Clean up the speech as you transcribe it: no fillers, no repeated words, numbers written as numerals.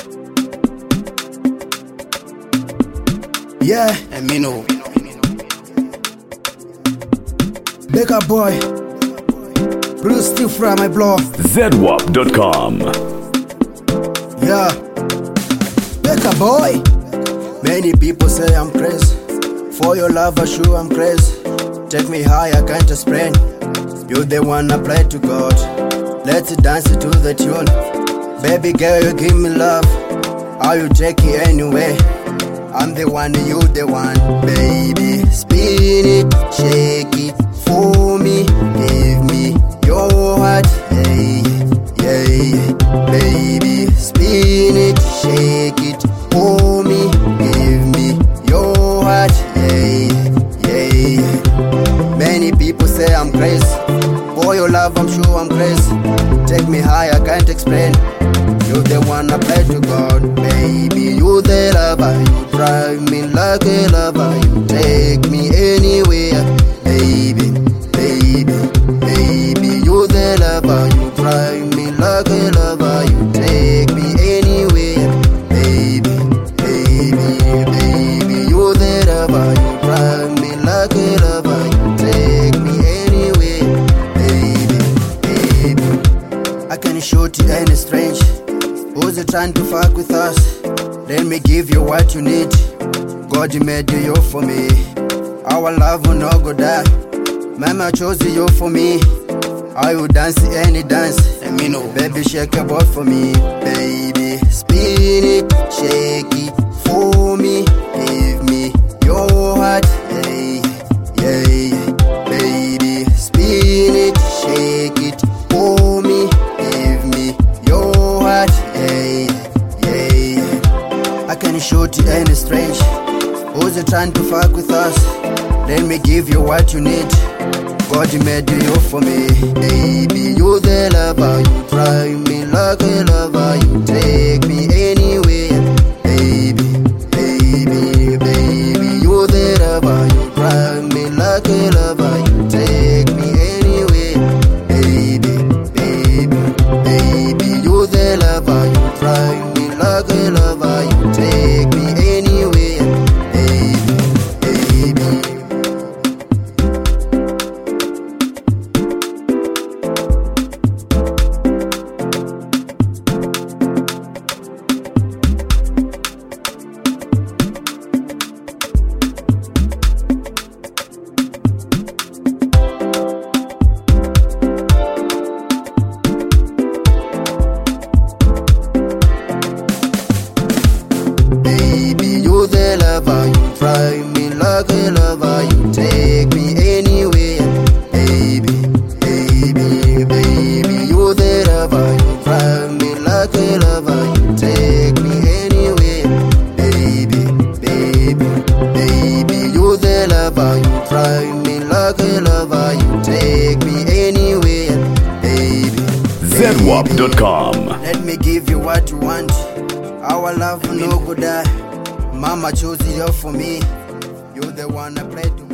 Yeah, Emino. Becca boy. Bruce still from my blog. ZWAP.com. Yeah, Becca boy. Many people say I'm crazy. For your love, I sure I'm crazy. Take me high, I can't explain. You're the one I pray to God. Let's dance to the tune. Baby girl, you give me love. How you take it anyway? I'm the one, you the one. Baby, spin it, shake it for me. Give me your heart, yeah, yeah, yeah. Baby, spin it, shake it for me. Give me your heart, yeah, yeah, yeah. Many people say I'm crazy. For your love, I'm sure I'm crazy. Take me high, I can't explain. You're the one I pray to God. Baby, you the lover. You drive me like a lover. You take me anywhere. Baby, baby, baby, you the lover. You drive me like a lover. You take me anywhere. Baby, baby, baby, you the lover. You drive me like a lover. You take me anywhere. Baby, baby, I can shoot you any strange. Who's trying to fuck with us? Let me give you what you need. God made you for me. Our love will not go die. Mama chose you for me. I will dance any dance. Emino. Baby, shake your butt for me. Baby, spin it, shake it for me. Give me your heart, yeah, yeah, yeah. Baby, spin it, shake it for me. Give me your heart, yeah, yeah, yeah. I can shoot you any strange. Who's trying to fuck with us? Let me give you what you need. God made you for me. Baby, you the lover. You drive me like a lover. You take me anywhere. Baby, baby, baby, you the lover. You drive me like a lover. You take me anywhere. Baby, baby, baby, you the lover. You drive me like a lover. You take me anywhere. Baby, baby. Baby, you the lover. You drive me like a lover. You take me anywhere. Baby, baby, baby, you the lover. You drive me like a lover. You take me anywhere. Baby, baby, baby, you the lover. You drive me like a lover. You take me anywhere. Baby, ZWAP.com. let me give you what you want. Our love will no go die. Mama chose you for me. You're the one I pray to.